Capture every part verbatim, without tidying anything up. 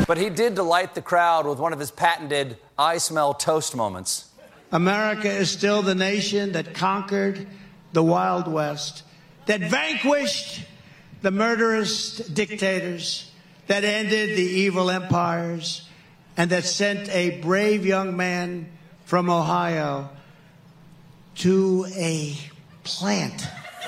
But he did delight the crowd with one of his patented I smell toast moments. America is still the nation that conquered the Wild West, that vanquished the murderous dictators, that ended the evil empires, and that sent a brave young man from Ohio to a plant.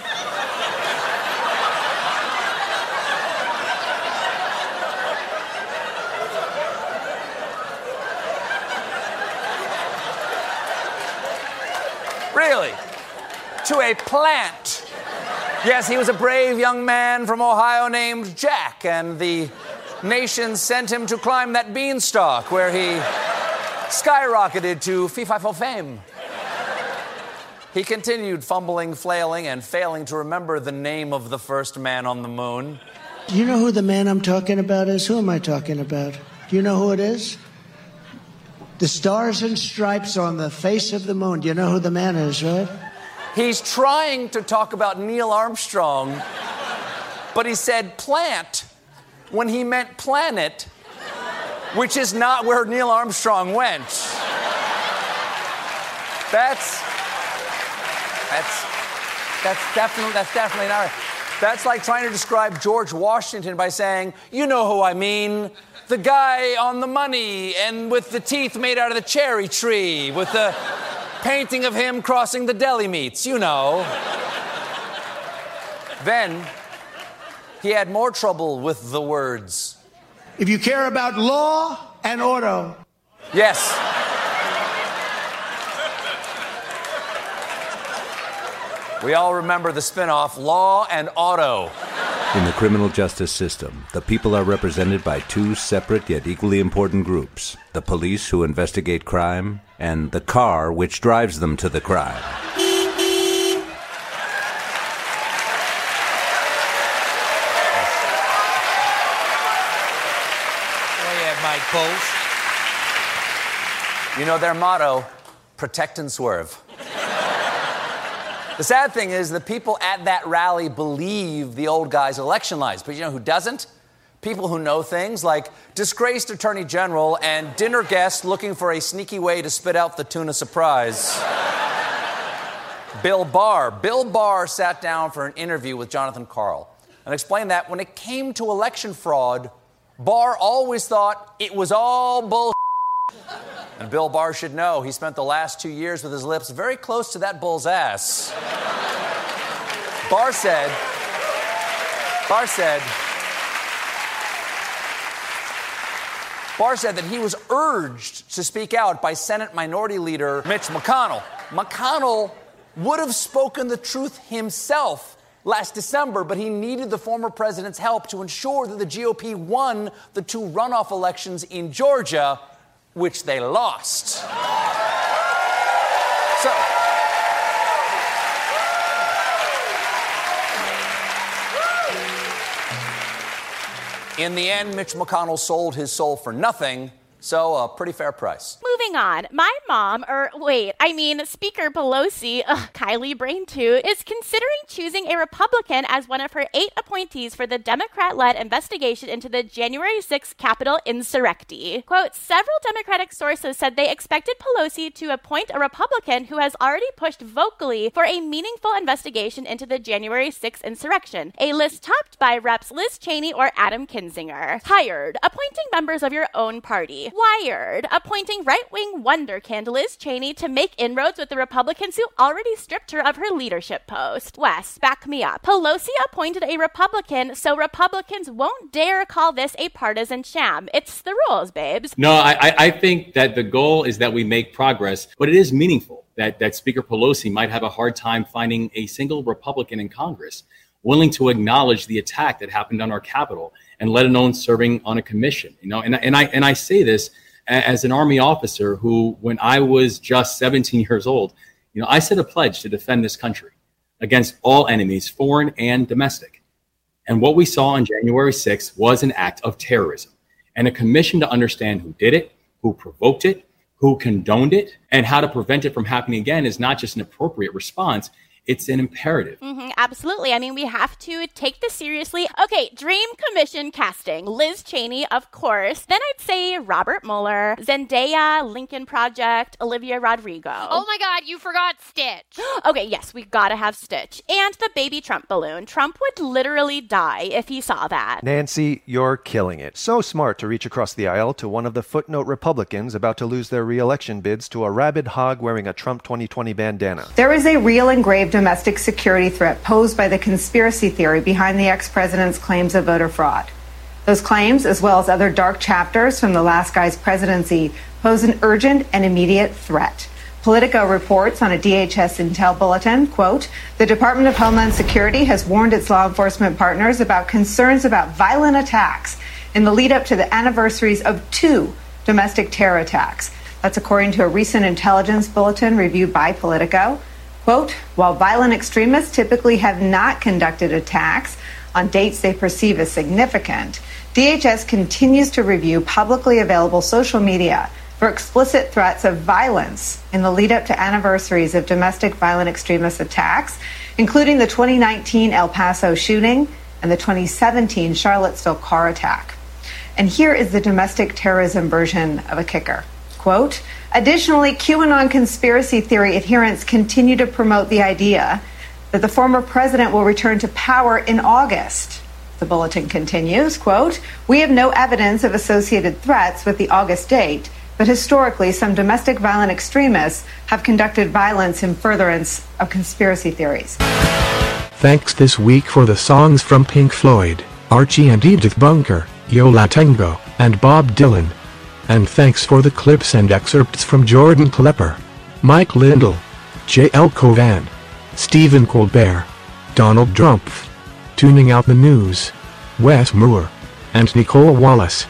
Really? To a plant. Yes, he was a brave young man from Ohio named Jack, and the nation sent him to climb that beanstalk where he skyrocketed to fee-fi-fo fame. He continued fumbling, flailing, and failing to remember the name of the first man on the moon. Do you know who the man I'm talking about is? Who am I talking about? Do you know who it is? The stars and stripes on the face of the moon. Do you know who the man is, right? He's trying to talk about Neil Armstrong, but he said plant when he meant planet, which is not where Neil Armstrong went. That's that's that's definitely that's definitely not right. That's like trying to describe George Washington by saying, you know who I mean, the guy on the money and with the teeth made out of the cherry tree, with the painting of him crossing the deli meats, you know. Then he had more trouble with the words. If you care about law and order. Yes. We all remember the spin-off Law and Auto. In the criminal justice system, the people are represented by two separate yet equally important groups. The police, who investigate crime, and the car which drives them to the crime. Go ahead, Mike Post. You know their motto, protect and swerve. The sad thing is the people at that rally believe the old guy's election lies. But you know who doesn't? People who know things like disgraced attorney general and dinner guest looking for a sneaky way to spit out the tuna surprise. Bill Barr. Bill Barr sat down for an interview with Jonathan Karl and explained that when it came to election fraud, Barr always thought it was all bull. And Bill Barr should know he spent the last two years with his lips very close to that bull's ass. Barr said, Barr said, Barr said that he was urged to speak out by Senate Minority Leader Mitch McConnell. McConnell would have spoken the truth himself last December, but he needed the former president's help to ensure that the G O P won the two runoff elections in Georgia, which they lost. So, in the end, Mitch McConnell sold his soul for nothing, so a pretty fair price. Moving on, my mom, or wait, I mean Speaker Pelosi, ugh, Kylie Brain too, is considering choosing a Republican as one of her eight appointees for the Democrat-led investigation into the January sixth Capitol insurrecty. Quote, several Democratic sources said they expected Pelosi to appoint a Republican who has already pushed vocally for a meaningful investigation into the January sixth insurrection, a list topped by Reps Liz Cheney or Adam Kinzinger. Hired, appointing members of your own party. Wired, appointing right-wing wunderkind Liz Cheney to make inroads with the Republicans who already stripped her of her leadership post. Wes, back me up. Pelosi appointed a Republican, so Republicans won't dare call this a partisan sham. It's the rules, babes. No, I, I think that the goal is that we make progress, but it is meaningful that, that Speaker Pelosi might have a hard time finding a single Republican in Congress willing to acknowledge the attack that happened on our Capitol, and let alone serving on a commission. You know, and, and I and I say this as an Army officer who, when I was just seventeen years old, you know, I set a pledge to defend this country against all enemies, foreign and domestic. And what we saw on January sixth was an act of terrorism, and a commission to understand who did it, who provoked it, who condoned it, and how to prevent it from happening again is not just an appropriate response. It's an imperative. Mm-hmm, absolutely. I mean, we have to take this seriously. Okay, Dream Commission casting. Liz Cheney, of course. Then I'd say Robert Mueller, Zendaya, Lincoln Project, Olivia Rodrigo. Oh my God, you forgot Stitch. Okay, yes, we gotta have Stitch. And the baby Trump balloon. Trump would literally die if he saw that. Nancy, you're killing it. So smart to reach across the aisle to one of the footnote Republicans about to lose their re-election bids to a rabid hog wearing a Trump twenty twenty bandana. There is a real and grave domestic security threat posed by the conspiracy theory behind the ex-president's claims of voter fraud. Those claims, as well as other dark chapters from the last guy's presidency, pose an urgent and immediate threat. Politico reports on a D H S Intel bulletin, quote, the Department of Homeland Security has warned its law enforcement partners about concerns about violent attacks in the lead up to the anniversaries of two domestic terror attacks. That's according to a recent intelligence bulletin reviewed by Politico. Quote, while violent extremists typically have not conducted attacks on dates they perceive as significant, D H S continues to review publicly available social media for explicit threats of violence in the lead up to anniversaries of domestic violent extremist attacks, including the twenty nineteen El Paso shooting and the twenty seventeen Charlottesville car attack. And here is the domestic terrorism version of a kicker. Quote, additionally, QAnon conspiracy theory adherents continue to promote the idea that the former president will return to power in August. The bulletin continues, quote, we have no evidence of associated threats with the August date, but historically some domestic violent extremists have conducted violence in furtherance of conspiracy theories. Thanks this week for the songs from Pink Floyd, Archie and Edith Bunker, Yo La Tengo, and Bob Dylan. And thanks for the clips and excerpts from Jordan Klepper, Mike Lindell, J L Covan, Stephen Colbert, Donald Trump, Tuning Out the News, Wes Moore, and Nicole Wallace.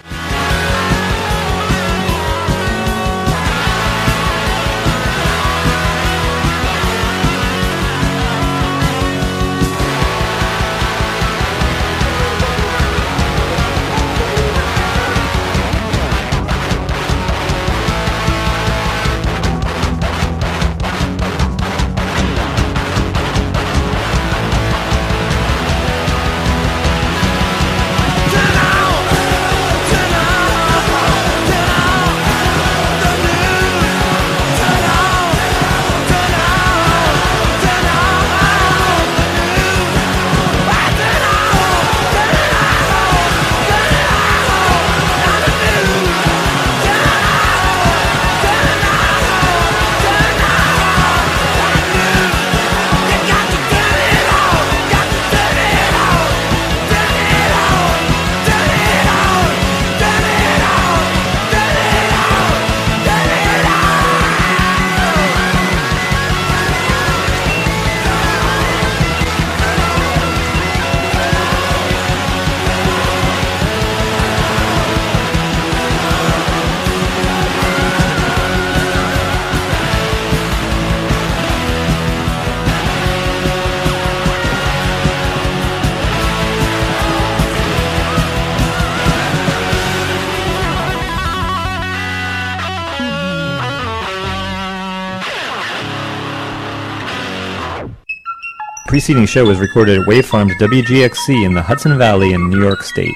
Preceding show was recorded at Waveforms W G X C in the Hudson Valley in New York State.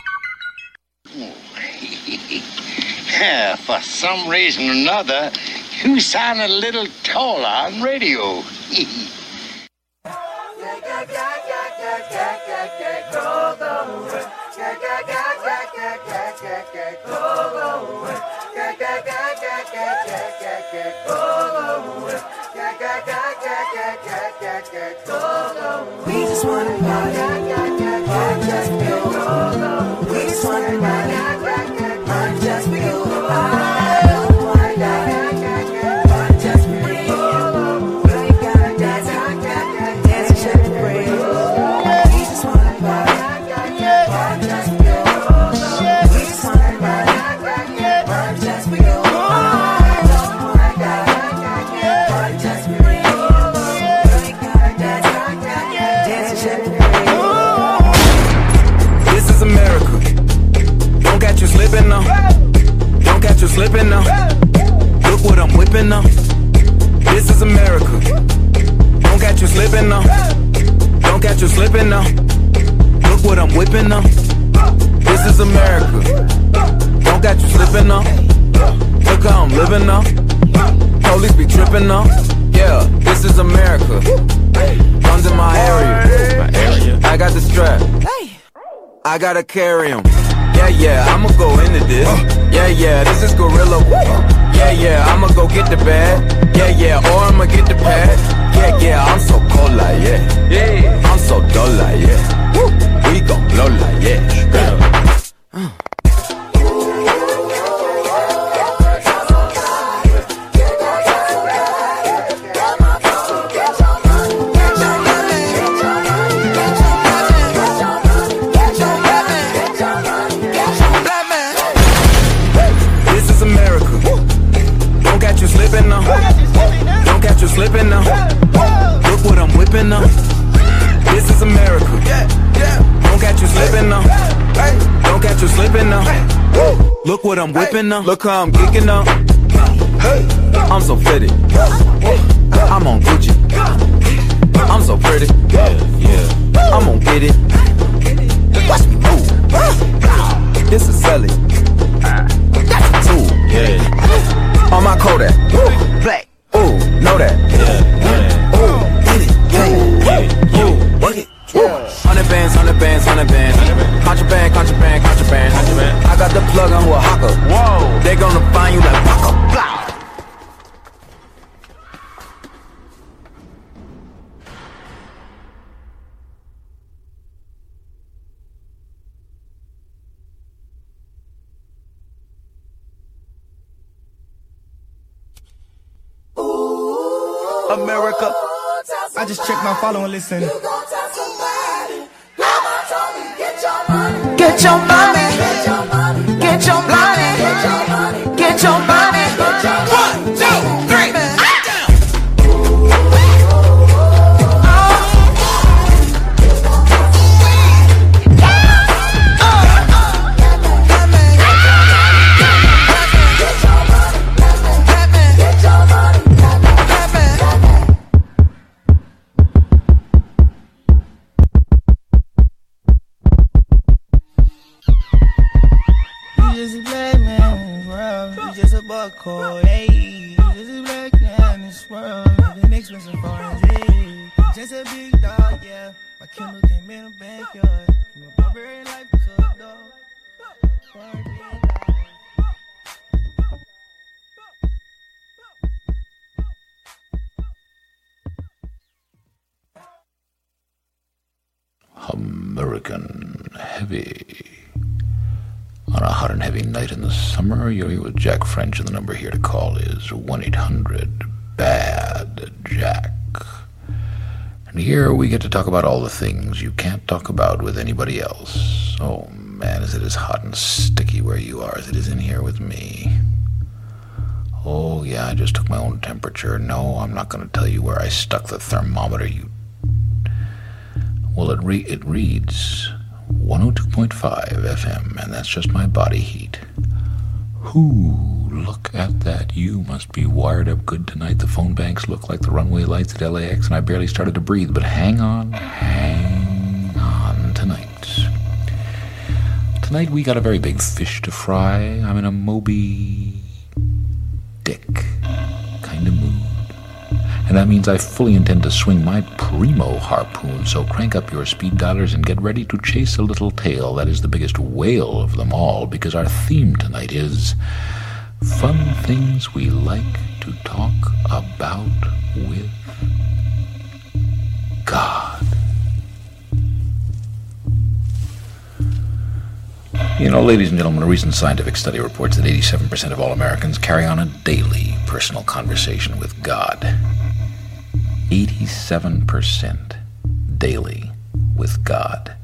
Yeah, for some reason or another, you sound a little taller on radio. We just wanna party, party just for you. We just wanna party, party just for you. Party just for you. We gotta dance, dance and shake and break. We just wanna party, party just for you. We just wanna party, party just for you. Party just for you. Slipping now, don't catch you slipping now. Look what I'm whipping now. This is America. Don't catch you slipping now. Don't catch you slipping now. Look what I'm whipping now. This is America. Don't catch you slipping now. Look how I'm living now. Police be tripping now. Yeah, this is America. Guns in my area. My area. I got the strap. I gotta carry 'em. Yeah, yeah, I'ma go into this. Yeah, yeah, this is gorilla. Yeah, yeah, I'ma go get the bag. Yeah, yeah, or I'ma get the pad. Yeah, yeah, I'm so cold like yeah. Yeah, I'm so dull like yeah. We gon' blow like yeah. Uh. Slipping now. Don't catch you slipping now. Look what I'm whipping now. This is America. Don't catch you slipping now. Don't catch you slipping now. Look what I'm whipping now. Look how I'm kicking now. I'm so fitted. I'm on Gucci. I'm so pretty. I'm gonna get it. Watch me move. This is selling. That's a tool. Yeah. On my Kodak, ooh, black, ooh, know that, yeah, ooh, get it, yeah, ooh, work it, hundred bands, hundred bands, hundred bands, contraband, contraband, contraband, contraband. I got the plug on who a hawker, whoa, they gonna find you like Paco, blah. America. I just checked my follow and listen. Get your money. Get your money. Get your money. One, two, three. Code, hey, this is black man in this world. The next one's a foreign, hey. Just a big dog, yeah. My Kindle came in the backyard. From a barbarian life to a dog. American Heavy. On a hot and heavy night in the summer, you're here with Jack French, and the number here to call is one eight hundred bad Jack. And here we get to talk about all the things you can't talk about with anybody else. Oh man, is it as hot and sticky where you are as it is in here with me? Oh yeah, I just took my own temperature. No, I'm not going to tell you where I stuck the thermometer, you... Well, it, re- it reads... one oh two point five F M, and that's just my body heat. Whoo, look at that. You must be wired up good tonight. The phone banks look like the runway lights at L A X, and I barely started to breathe, but hang on, hang on tonight. Tonight we got a very big fish to fry. I'm in a Moby Dick kind of mood. And that means I fully intend to swing my primo harpoon, so crank up your speed dialers and get ready to chase a little tail that is the biggest whale of them all, because our theme tonight is fun things we like to talk about with God. You know, ladies and gentlemen, a recent scientific study reports that eighty-seven percent of all Americans carry on a daily personal conversation with God. eighty-seven percent daily with God.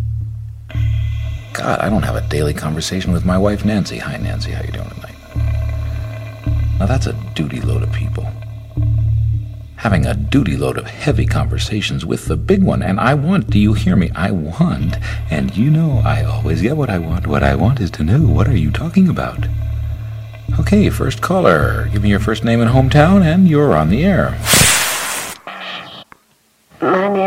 God, I don't have a daily conversation with my wife, Nancy. Hi, Nancy. How you doing tonight? Now, that's a duty load of people. Having a duty load of heavy conversations with the big one. And I want, do you hear me? I want, and you know I always get what I want. What I want is to know, what are you talking about? Okay, first caller. Give me your first name and hometown, and you're on the air.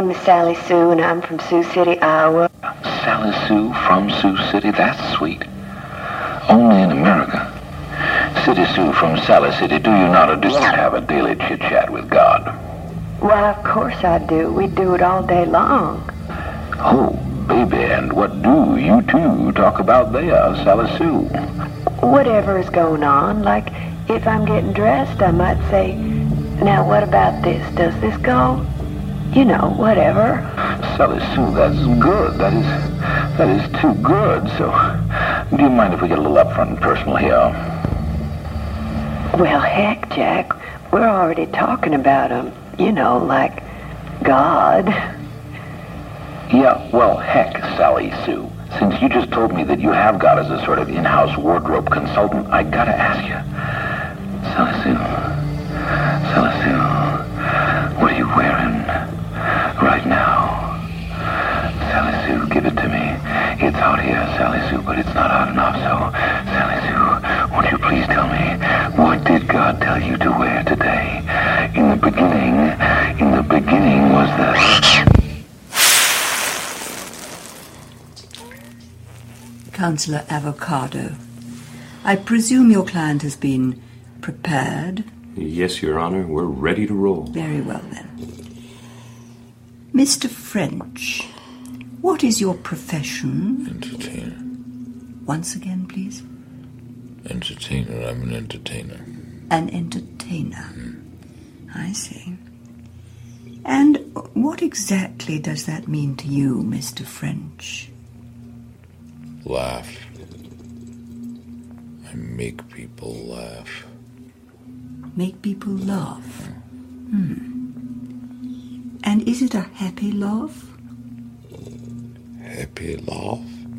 name is Sally Sue, and I'm from Sioux City, Iowa. Sally Sue from Sioux City? That's sweet. Only in America. City Sue from Sally City, do you not or do you not have a daily chit-chat with God? Why, of course I do. We do it all day long. Oh, baby, and what do you two talk about there, Sally Sue? Whatever is going on. Like, if I'm getting dressed, I might say, now what about this? Does this go? You know, whatever. Sally Sue, that's good. That is, that is too good. So, do you mind if we get a little upfront and personal here? Well, heck, Jack, we're already talking about him. You know, like God. Yeah, well, heck, Sally Sue. Since you just told me that you have God as a sort of in-house wardrobe consultant, I gotta ask you, Sally Sue, Sally Sue, what are you wearing right now? Sally Sue, give it to me. It's hot here, Sally Sue, but it's not hot enough, so, Sally Sue, won't you please tell me, what did God tell you to wear today? In the beginning, in the beginning was the... Councillor Avocado, I presume your client has been prepared? Yes, Your Honor. We're ready to roll. Very well, then. Mister French, what is your profession? Entertainer. Once again, please. Entertainer. I'm an entertainer. An entertainer. Mm. I see. And what exactly does that mean to you, Mister French? Laugh. I make people laugh. Make people laugh? Hmm. And is it a happy laugh? Happy laugh?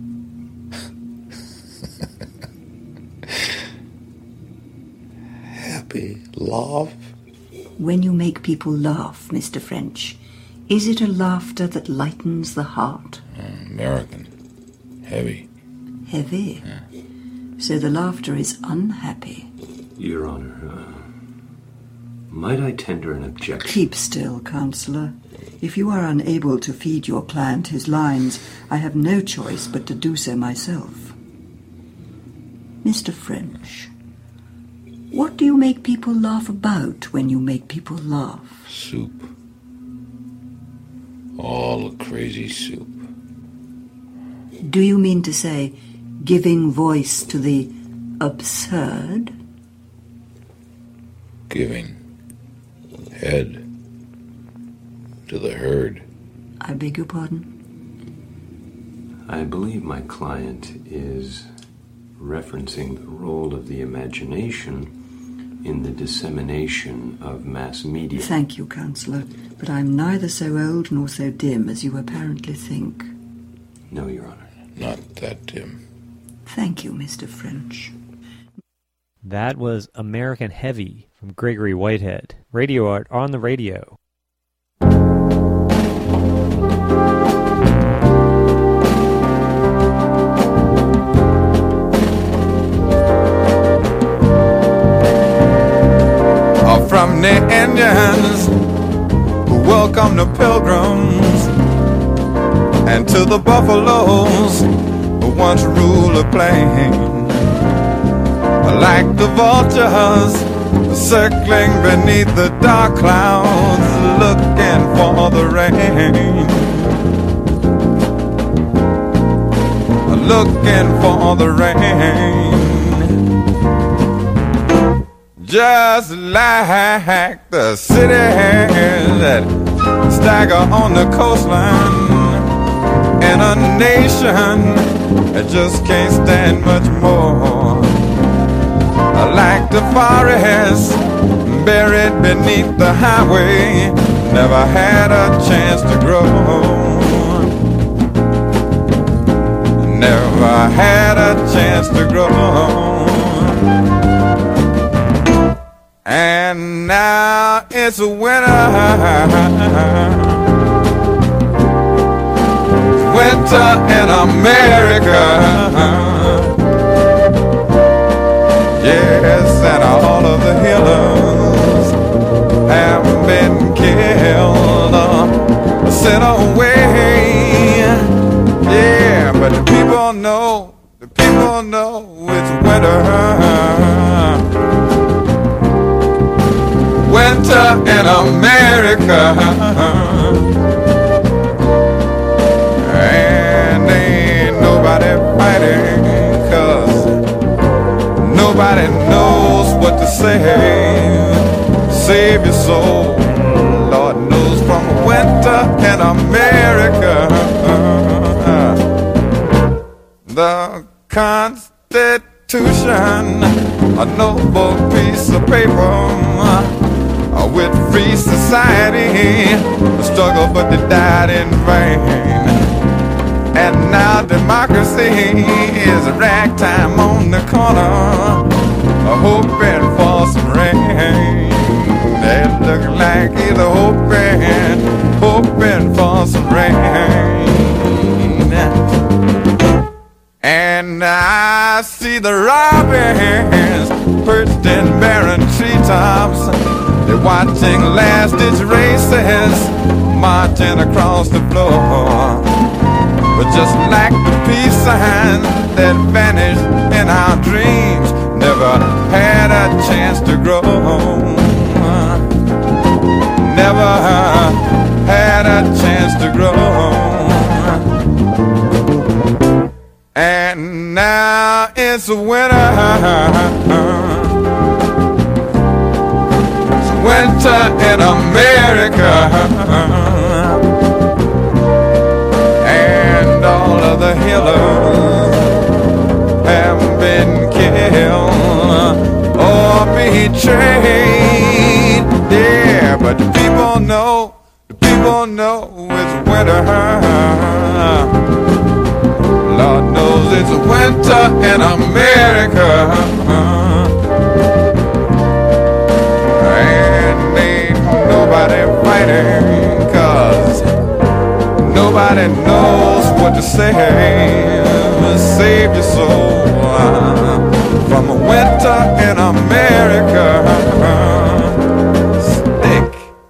Happy laugh? When you make people laugh, Mister French, is it a laughter that lightens the heart? Uh, American. Heavy. Heavy? Yeah. So the laughter is unhappy. Your Honor, uh, might I tender an objection? Keep still, Councillor. If you are unable to feed your client his lines, I have no choice but to do so myself. Mister French, what do you make people laugh about when you make people laugh? Soup. All crazy soup. Do you mean to say giving voice to the absurd? Giving head to the herd. I beg your pardon? I believe my client is referencing the role of the imagination in the dissemination of mass media. Thank you, Councillor, but I'm neither so old nor so dim as you apparently think. No, Your Honor. Not that dim. Thank you, Mister French. That was American Heavy from Gregory Whitehead. Radio art on the radio. All from the Indians who welcome the pilgrims, and to the buffaloes who once ruled the plain. Like the vultures circling beneath the dark clouds, looking for the rain, looking for the rain. Just like the cities that stagger on the coastline, in a nation that just can't stand much more. Like the forest buried beneath the highway, never had a chance to grow. Never had a chance to grow. And now it's winter. Winter in America. Yes, and all of the healers have been killed. Sent but the people know, the people know it's winter. Winter in America. And ain't nobody fighting, 'cause nobody knows what to say. Save your soul, Lord knows, from winter in America. The Constitution, a noble piece of paper, with free society, a struggle but they died in vain. And now democracy is a ragtime on the corner, hoping for some rain. They look like either hoping, hoping for some rain. And I see the robins perched in barren treetops. They're watching last-ditch races marching across the floor. But just like the peace sign that vanished in our dreams, never had a chance to grow. Never had a chance to grow. And now it's winter. Winter in America, and all of the healers have been killed or betrayed. Yeah, but the people know, the people know it's winter. Lord knows it's winter in America. Nobody fighting, 'cause nobody knows what to say. Save your soul from a winter in America. Stick.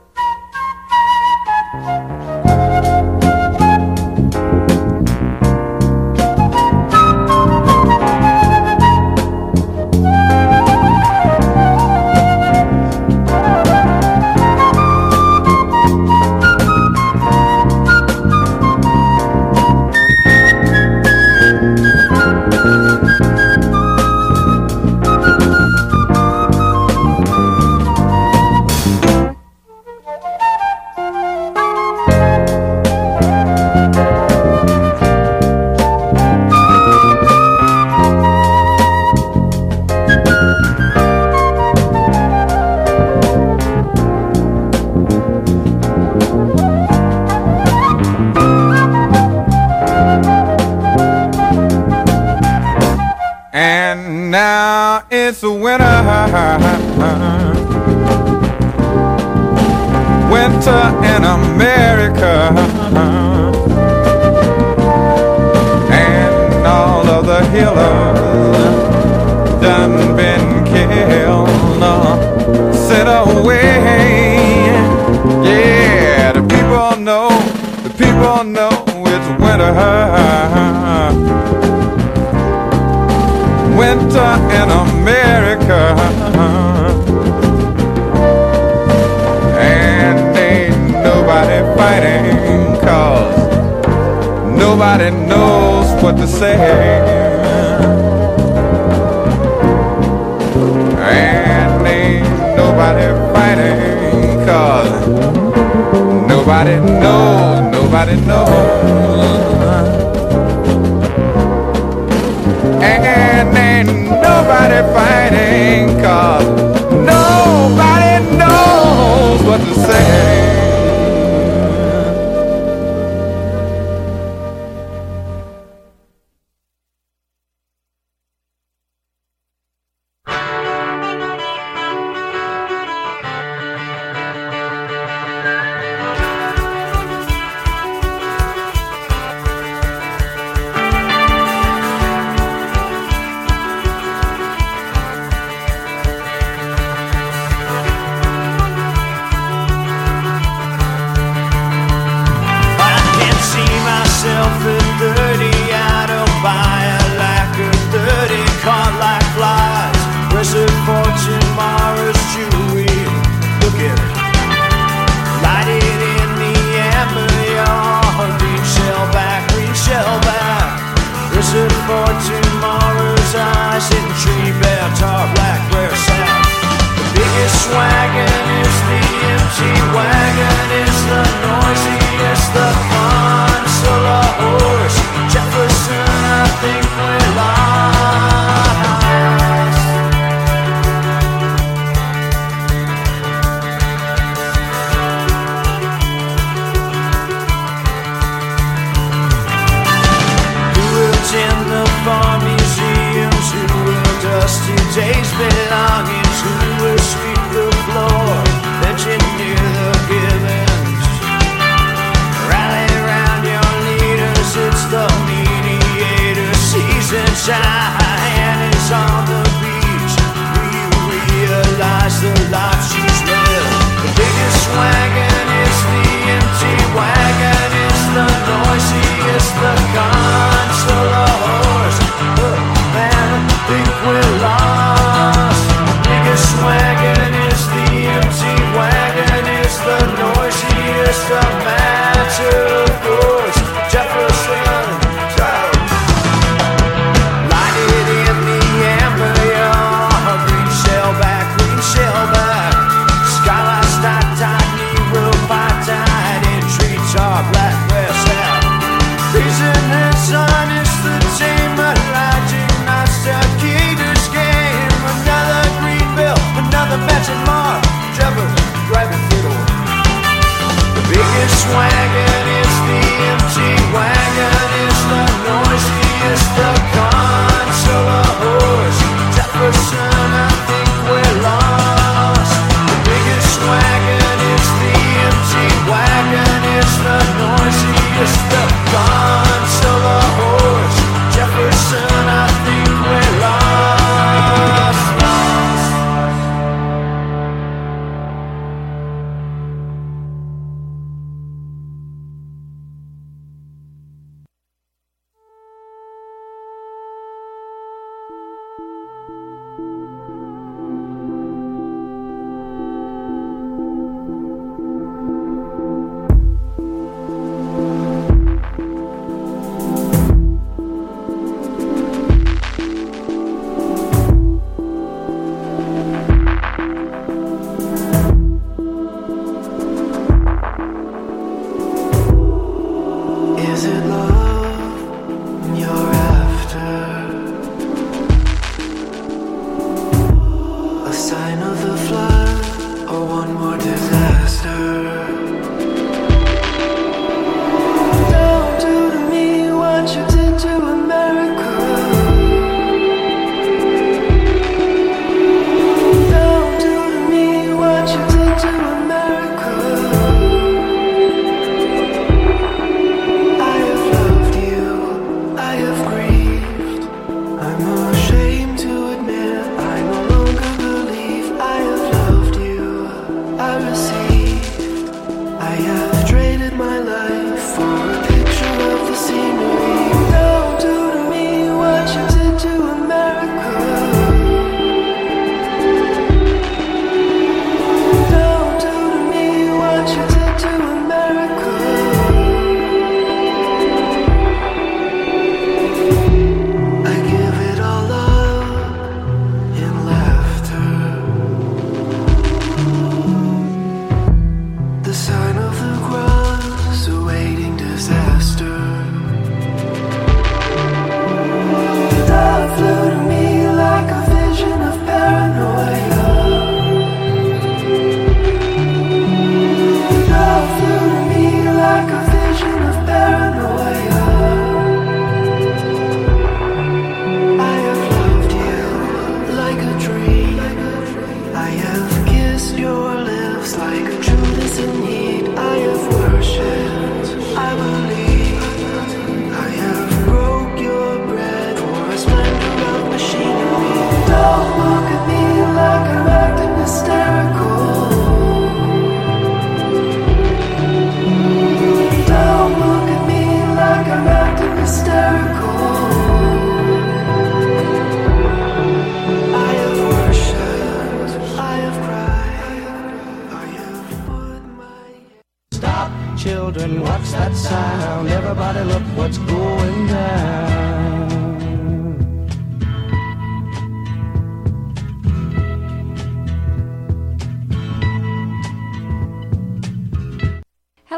It's a winter, winter in America, and all of the healers done been killed, sent away. Yeah, the people know, the people know it's winter. Winter in America, and ain't nobody fighting, 'cause nobody knows what to say. And ain't nobody fighting, 'cause nobody knows, nobody knows. And ain't nobody fighting, 'cause nobody knows what to say. for tomorrow's eyes in tree bare tar black where south. The biggest wagon is the empty wagon, is the noisiest, the consular horse. Jefferson, I think we're lost. Who will tend the farm museums? Who will dust today's belongings? Who will sweep the floor, engineer the givens? Rally around your leaders, it's the mediator season. Cheyenne is on the beach. Do you realize the life she's lived? The biggest wagon is the empty wagon, is the noisiest, the consular horse. Look, man, I think we're lost.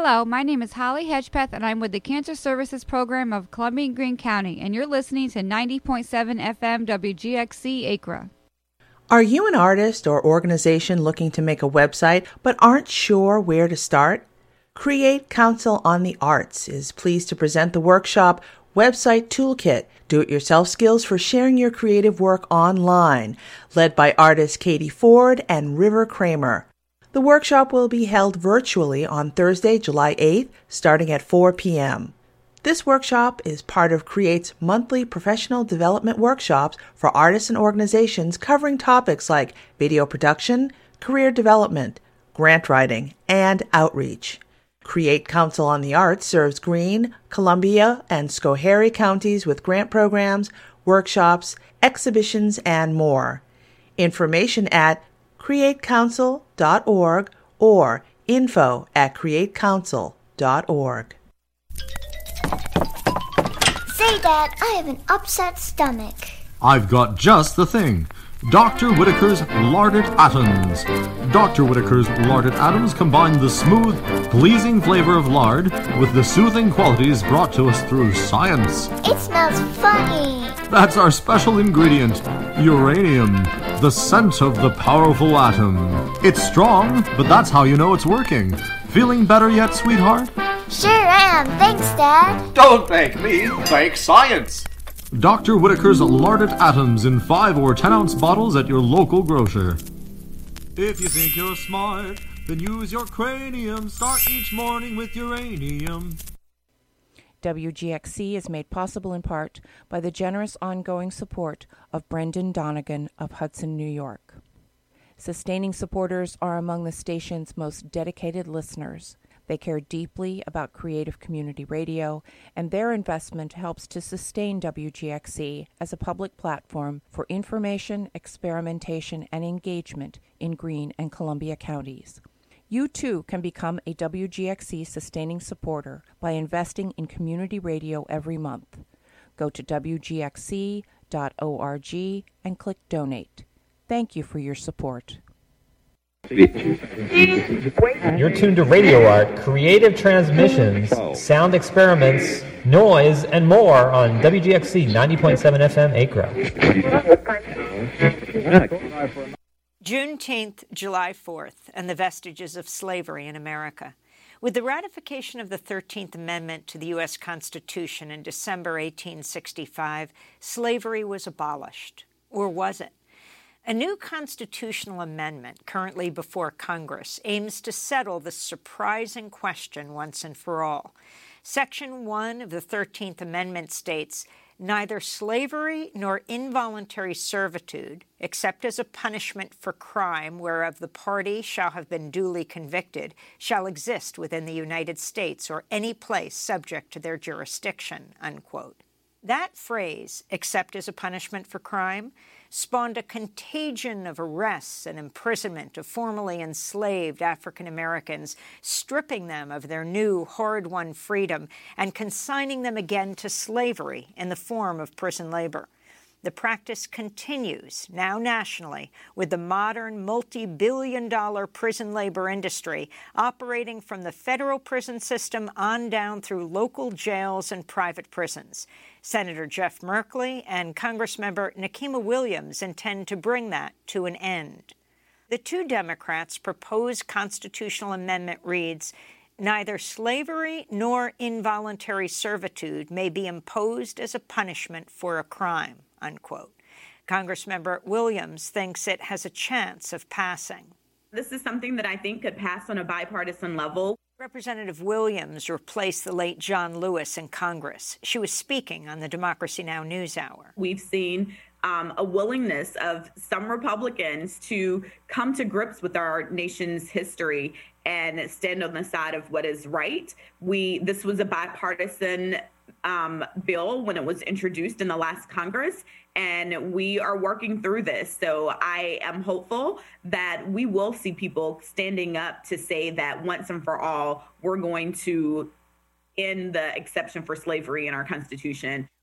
Hello, my name is Holly Hedgepeth, and I'm with the Cancer Services Program of Columbia and Greene County, and you're listening to ninety point seven F M W G X C Acra. Are you an artist or organization looking to make a website but aren't sure where to start? Create Council on the Arts is pleased to present the workshop Website Toolkit, Do-It-Yourself Skills for Sharing Your Creative Work Online, led by artists Katie Ford and River Kramer. The workshop will be held virtually on Thursday, July eighth, starting at four p.m. This workshop is part of Create's monthly professional development workshops for artists and organizations covering topics like video production, career development, grant writing, and outreach. Create Council on the Arts serves Greene, Columbia, and Schoharie counties with grant programs, workshops, exhibitions, and more. Information at create council dot org or info at create council dot org. Say, Dad, I have an upset stomach. I've got just the thing. Doctor Whitaker's Larded Atoms. Doctor Whitaker's Larded Atoms combine the smooth, pleasing flavor of lard with the soothing qualities brought to us through science. It smells funny. That's our special ingredient, uranium, the scent of the powerful atom. It's strong, but that's how you know it's working. Feeling better yet, sweetheart? Sure am. Thanks, Dad. Don't thank me, thank science. Doctor Whitaker's Larded Atoms in five or ten ounce bottles at your local grocer. If you think you're smart, then use your cranium. Start each morning with uranium. W G X C is made possible in part by the generous ongoing support of Brendan Donegan of Hudson, New York. Sustaining supporters are among the station's most dedicated listeners. They care deeply about creative community radio, and their investment helps to sustain W G X C as a public platform for information, experimentation, and engagement in Greene and Columbia counties. You too can become a W G X C sustaining supporter by investing in community radio every month. Go to w g x c dot org and click Donate. Thank you for your support. You're tuned to Radio Art, creative transmissions, sound experiments, noise, and more on W G X C ninety point seven F M Acra. Juneteenth, July fourth, and the vestiges of slavery in America. With the ratification of the thirteenth Amendment to the U S Constitution in December eighteen sixty-five, slavery was abolished. Or was it? A new constitutional amendment currently before Congress aims to settle this surprising question once and for all. Section one of the thirteenth Amendment states, "Neither slavery nor involuntary servitude, except as a punishment for crime whereof the party shall have been duly convicted, shall exist within the United States or any place subject to their jurisdiction," unquote. That phrase, "except as a punishment for crime," spawned a contagion of arrests and imprisonment of formerly enslaved African Americans, stripping them of their new, hard-won freedom and consigning them again to slavery in the form of prison labor. The practice continues, now nationally, with the modern multi-billion dollar prison labor industry operating from the federal prison system on down through local jails and private prisons. Senator Jeff Merkley and Congressmember Nikema Williams intend to bring that to an end. The two Democrats' proposed constitutional amendment reads, "Neither slavery nor involuntary servitude may be imposed as a punishment for a crime," unquote. Congressmember Williams thinks it has a chance of passing. This is something that I think could pass on a bipartisan level. Representative Williams replaced the late John Lewis in Congress. She was speaking on the Democracy Now! NewsHour. We've seen um, a willingness of some Republicans to come to grips with our nation's history and stand on the side of what is right. We this was a bipartisan um, bill when it was introduced in the last Congress, and we are working through this. So I am hopeful that we will see people standing up to say that once and for all, we're going to end the exception for slavery in our Constitution.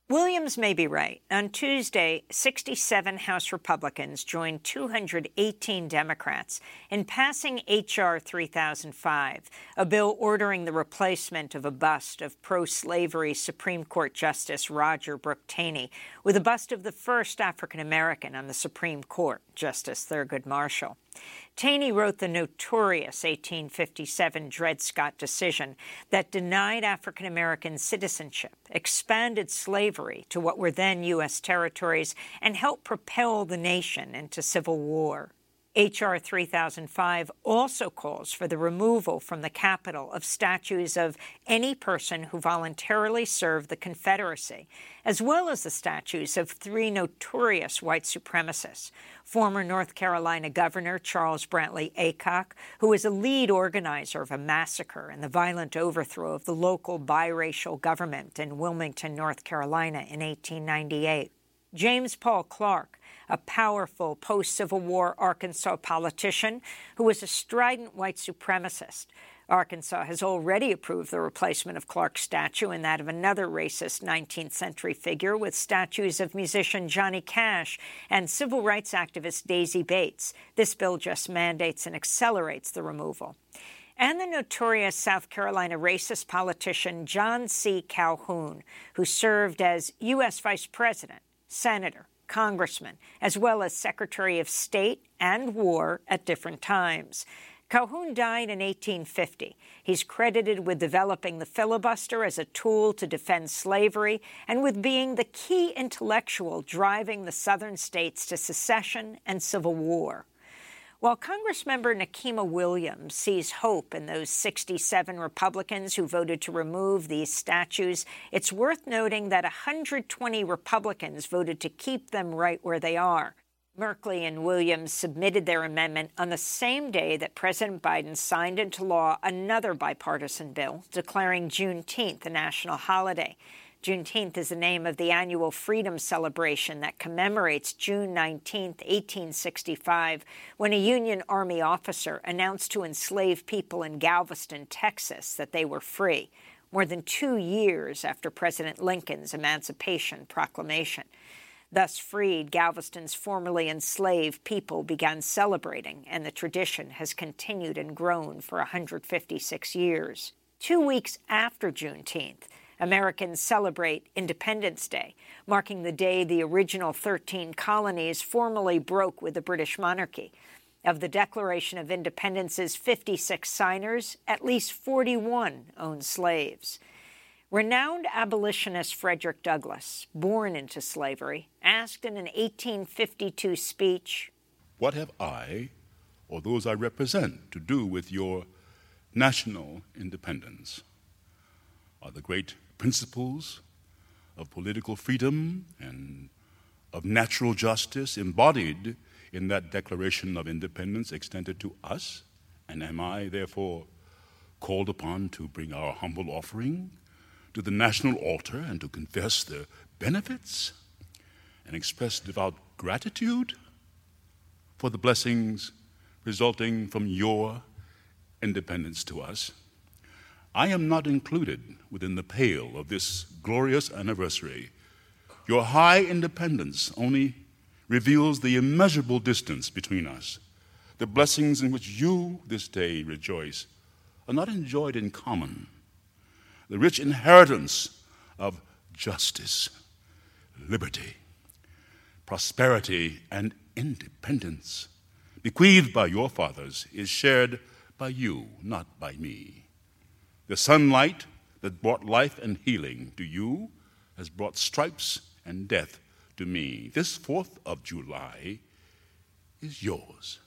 Williams may be right. On Tuesday, sixty-seven House Republicans joined two hundred eighteen Democrats in passing H R three thousand five, a bill ordering the replacement of a bust of pro-slavery Supreme Court Justice Roger Brooke Taney with a bust of the first African-American on the Supreme Court, Justice Thurgood Marshall. Taney wrote the notorious eighteen fifty-seven Dred Scott decision that denied African-American citizenship, expanded slavery to what were then U S territories, and helped propel the nation into civil war. H R three thousand five also calls for the removal from the Capitol of statues of any person who voluntarily served the Confederacy, as well as the statues of three notorious white supremacists: former North Carolina Governor Charles Brantley Aycock, who was a lead organizer of a massacre and the violent overthrow of the local biracial government in Wilmington, North Carolina in eighteen ninety-eight; James Paul Clark, a powerful post-Civil War Arkansas politician who was a strident white supremacist. Arkansas has already approved the replacement of Clark's statue and that of another racist nineteenth century figure with statues of musician Johnny Cash and civil rights activist Daisy Bates. This bill just mandates and accelerates the removal. And the notorious South Carolina racist politician John C. Calhoun, who served as U S Vice President, Senator, Congressman, as well as Secretary of State and War at different times. Calhoun died in eighteen fifty. He's credited with developing the filibuster as a tool to defend slavery and with being the key intellectual driving the Southern states to secession and civil war. While Congressmember Nikema Williams sees hope in those sixty-seven Republicans who voted to remove these statues, it's worth noting that one hundred twenty Republicans voted to keep them right where they are. Merkley and Williams submitted their amendment on the same day that President Biden signed into law another bipartisan bill declaring Juneteenth a national holiday. Juneteenth is the name of the annual freedom celebration that commemorates June nineteenth, eighteen sixty-five, when a Union Army officer announced to enslaved people in Galveston, Texas, that they were free, more than two years after President Lincoln's Emancipation Proclamation. Thus freed, Galveston's formerly enslaved people began celebrating, and the tradition has continued and grown for one hundred fifty-six years. Two weeks after Juneteenth, Americans celebrate Independence Day, marking the day the original thirteen colonies formally broke with the British monarchy. Of the Declaration of Independence's fifty-six signers, at least forty-one owned slaves. Renowned abolitionist Frederick Douglass, born into slavery, asked in an eighteen fifty-two speech, "What have I, or those I represent, to do with your national independence? Are the great principles of political freedom and of natural justice embodied in that Declaration of Independence extended to us? And am I, therefore, called upon to bring our humble offering to the national altar and to confess their benefits and express devout gratitude for the blessings resulting from your independence to us? I am not included within the pale of this glorious anniversary. Your high independence only reveals the immeasurable distance between us. The blessings in which you this day rejoice are not enjoyed in common. The rich inheritance of justice, liberty, prosperity, and independence bequeathed by your fathers is shared by you, not by me. The sunlight that brought life and healing to you has brought stripes and death to me. This fourth of July is yours,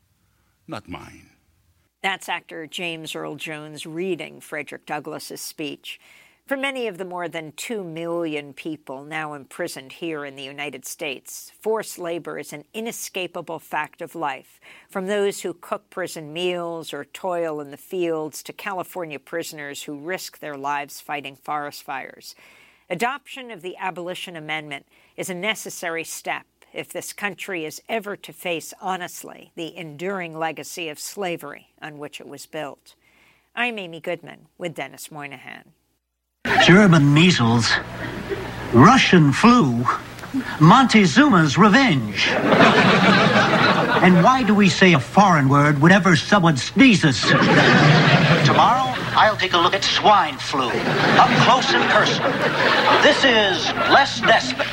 not mine." That's actor James Earl Jones reading Frederick Douglass's speech. For many of the more than two million people now imprisoned here in the United States, forced labor is an inescapable fact of life, from those who cook prison meals or toil in the fields to California prisoners who risk their lives fighting forest fires. Adoption of the Abolition Amendment is a necessary step if this country is ever to face honestly the enduring legacy of slavery on which it was built. I'm Amy Goodman with Dennis Moynihan. German measles, Russian flu, Montezuma's revenge. And why do we say a foreign word whenever someone sneezes? Tomorrow, I'll take a look at swine flu, up close and personal. This is Les Nesbitt.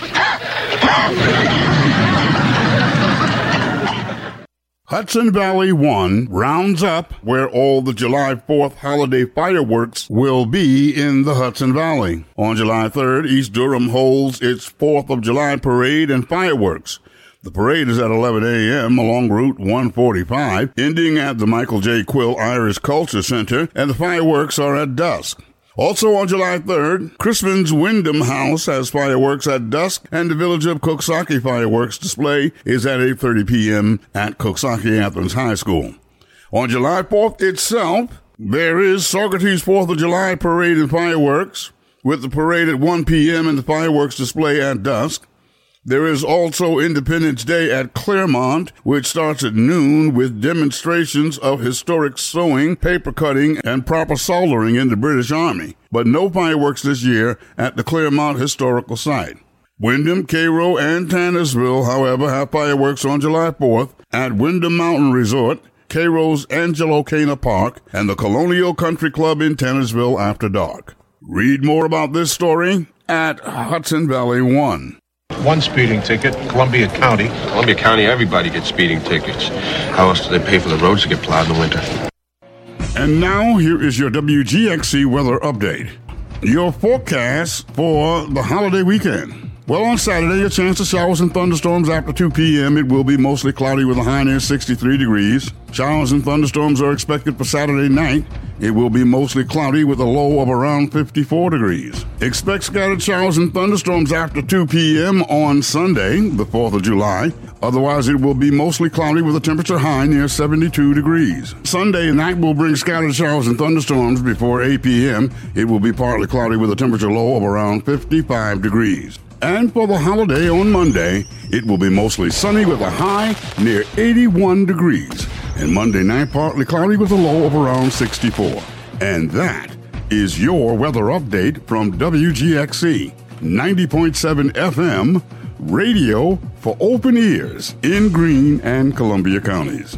Hudson Valley one rounds up where all the July fourth holiday fireworks will be in the Hudson Valley. On July third, East Durham holds its fourth of July parade and fireworks. The parade is at eleven a.m. along Route one forty-five, ending at the Michael J. Quill Irish Culture Center, and the fireworks are at dusk. Also on July third, Crispin's Wyndham House has fireworks at dusk, and the Village of Coxsackie fireworks display is at eight thirty p.m. at Coxsackie Athens High School. On July fourth itself, there is Saugerties fourth of July parade and fireworks, with the parade at one p.m. and the fireworks display at dusk. There is also Independence Day at Claremont, which starts at noon with demonstrations of historic sewing, paper cutting, and proper soldering in the British Army. But no fireworks this year at the Claremont Historical Site. Wyndham, Cairo, and Tannersville, however, have fireworks on July fourth at Wyndham Mountain Resort, Cairo's Angelo Cana Park, and the Colonial Country Club in Tannersville after dark. Read more about this story at Hudson Valley one. One speeding ticket, Columbia County. Columbia County, everybody gets speeding tickets. How else do they pay for the roads to get plowed in the winter? And now, here is your W G X C weather update. Your forecast for the holiday weekend. Well, on Saturday, a chance of showers and thunderstorms after two p.m. It will be mostly cloudy with a high near sixty-three degrees. Showers and thunderstorms are expected for Saturday night. It will be mostly cloudy with a low of around fifty-four degrees. Expect scattered showers and thunderstorms after two p.m. on Sunday, the fourth of July. Otherwise, it will be mostly cloudy with a temperature high near seventy-two degrees. Sunday night will bring scattered showers and thunderstorms before eight p.m. It will be partly cloudy with a temperature low of around fifty-five degrees. And for the holiday on Monday, it will be mostly sunny with a high near eighty-one degrees. And Monday night, partly cloudy with a low of around sixty-four. And that is your weather update from W G X C ninety point seven F M, radio for open ears in Greene and Columbia counties.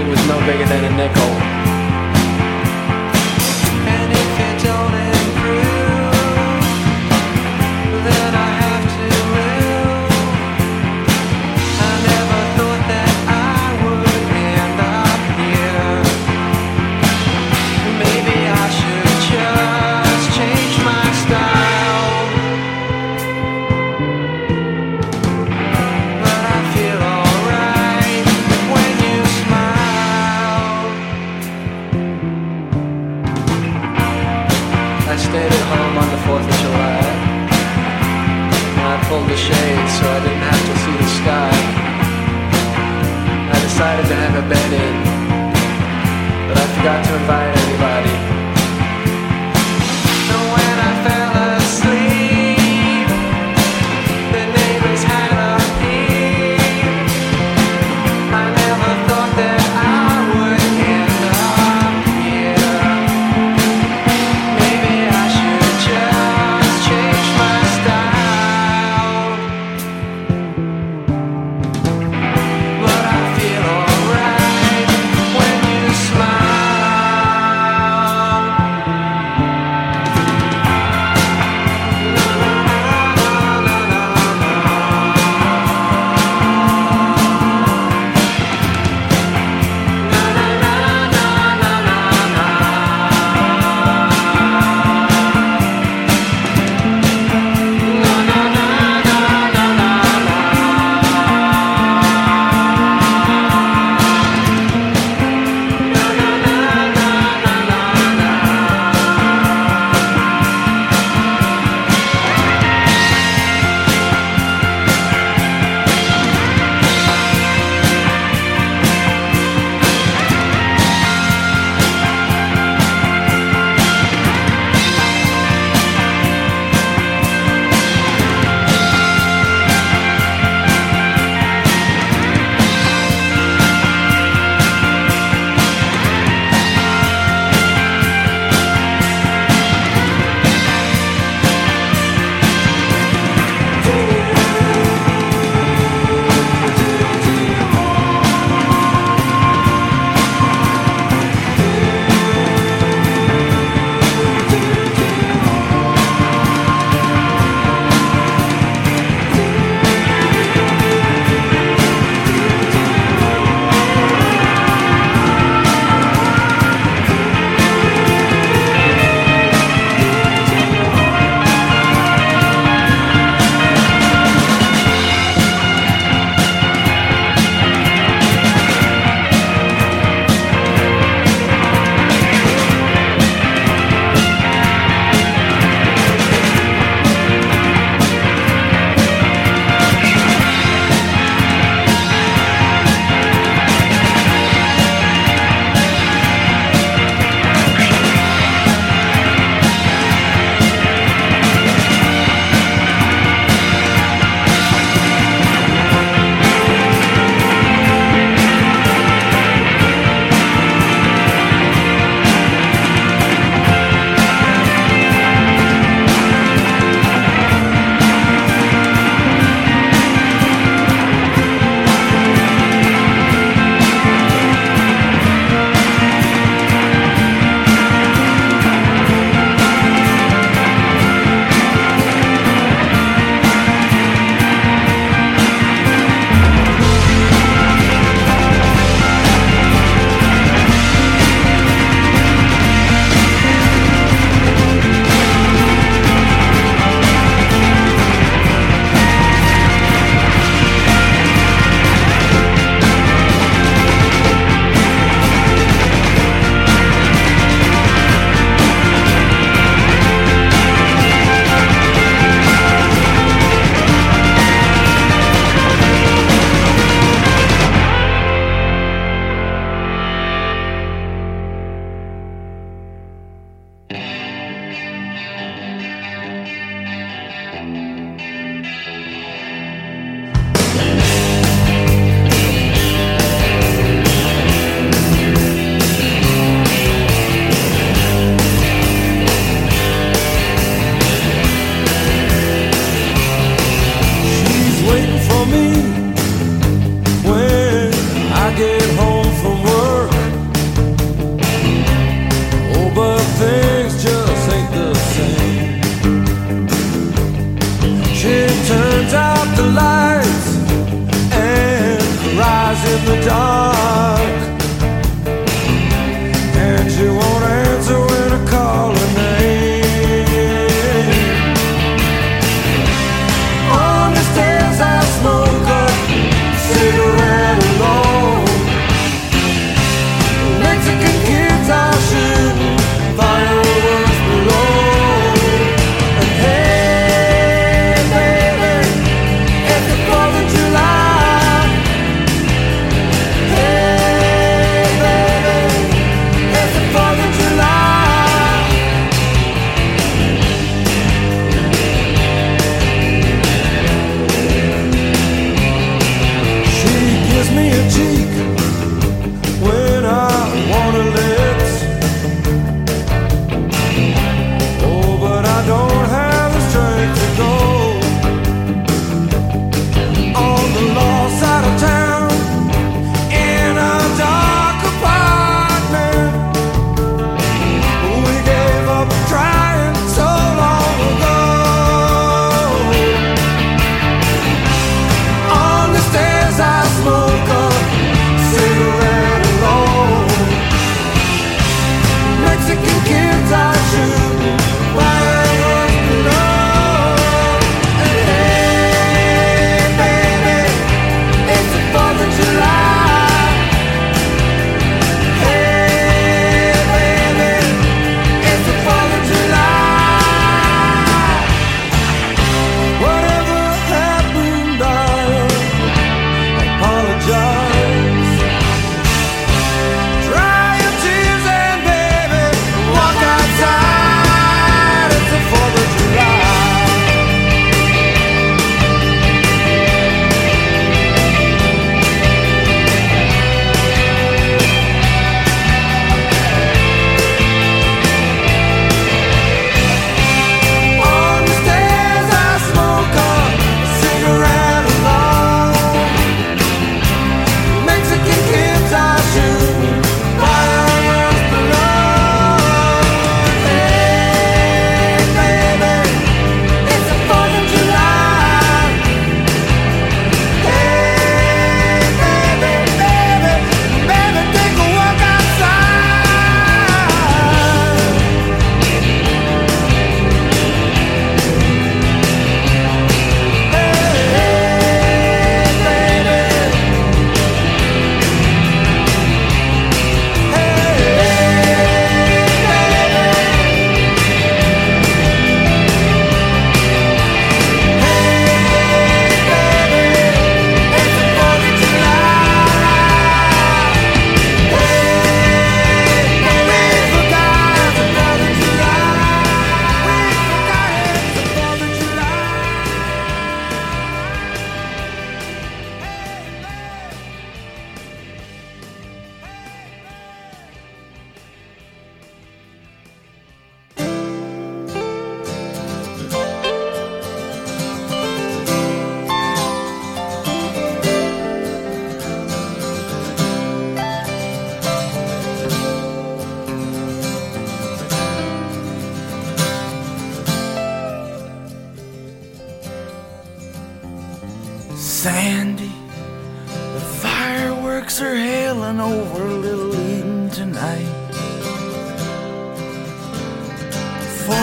was no bigger than a nickel. And if it don't improve, then I have to live. I never thought that I would end up here. Maybe I should just change my style. But I feel alright when you smile.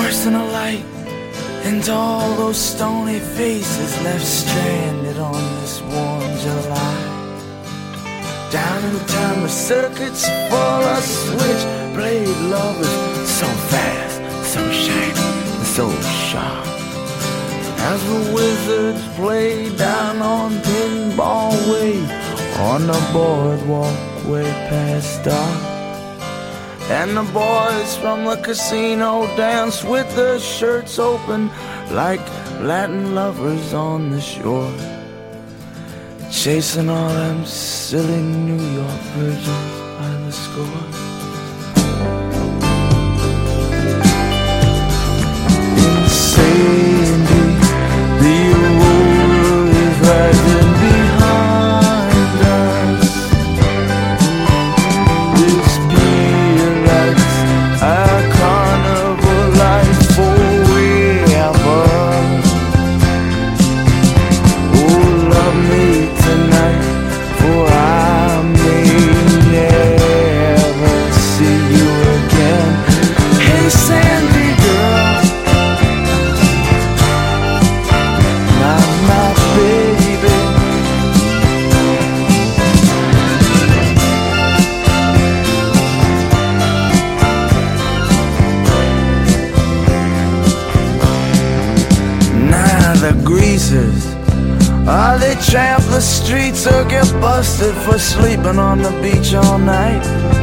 Forcing a light into all those stony faces left stranded on this warm July. Down in town the circuits full of switchblade lovers, so fast, so shiny, so sharp. As the wizards play down on Pinball Way, on the boardwalk way past dark. And the boys from the casino dance with their shirts open like Latin lovers on the shore, chasing all them silly New York virgins by the score. Insanely, the road is rising behind us. This pier lights our carnival life forever. Oh, love me tonight, for I may never see you again. Hey, Sandy girl, not my baby. Now the greasers, ah, they tramp the streets or get busted for sleeping on the beach all night.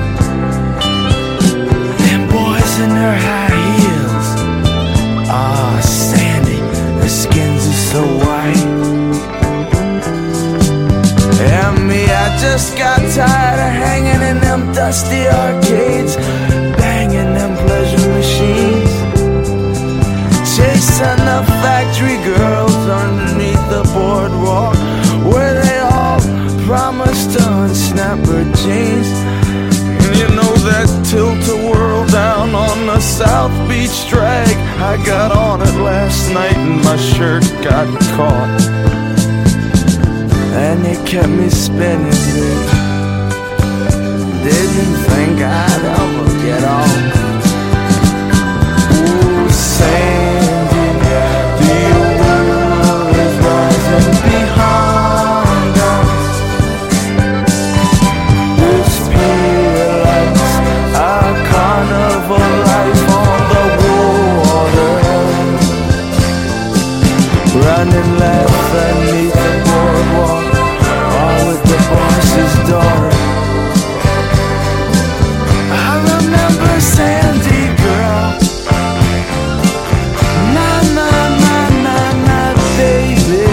Them boys in their high heels, ah, Sandy, their skins are so white. And me, I just got tired of hanging in them dusty arcades, banging them pleasure machines, chasing the factory girls underneath the boardwalk, where they all promised to unsnap her jeans. And you know that tilt-a-whirl down on the South Beach drag, I got on it last night and my shirt got caught, and it kept me spinning, babe. Didn't think I'd ever get off. Ooh, Sandy, the world is rising behind us. This pier lights our carnival life on the water, running laps underneath the boardwalk, all with the boss's daughter. I remember Sandy girl, na na na na na baby.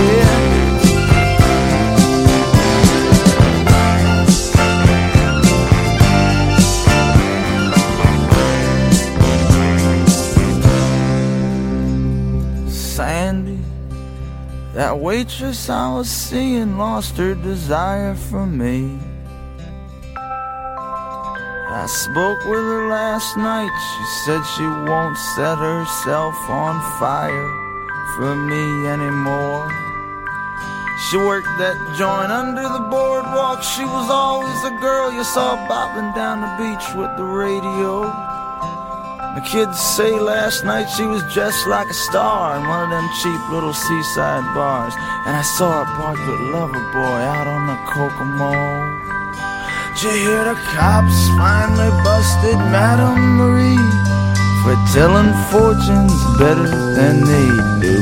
Sandy, that waitress I was seeing lost her desire for me. I spoke with her last night, she said she won't set herself on fire for me anymore. She worked that joint under the boardwalk, she was always the girl you saw bopping down the beach with the radio. The kids say last night she was dressed like a star in one of them cheap little seaside bars, and I saw her parked with Loverboy out on the Kokomo. Did you hear the cops finally busted Madame Marie for telling fortunes better than they do?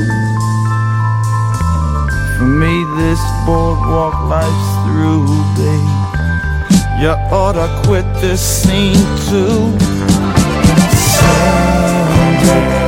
For me this boardwalk life's through, babe. You oughta quit this scene too. Sandy,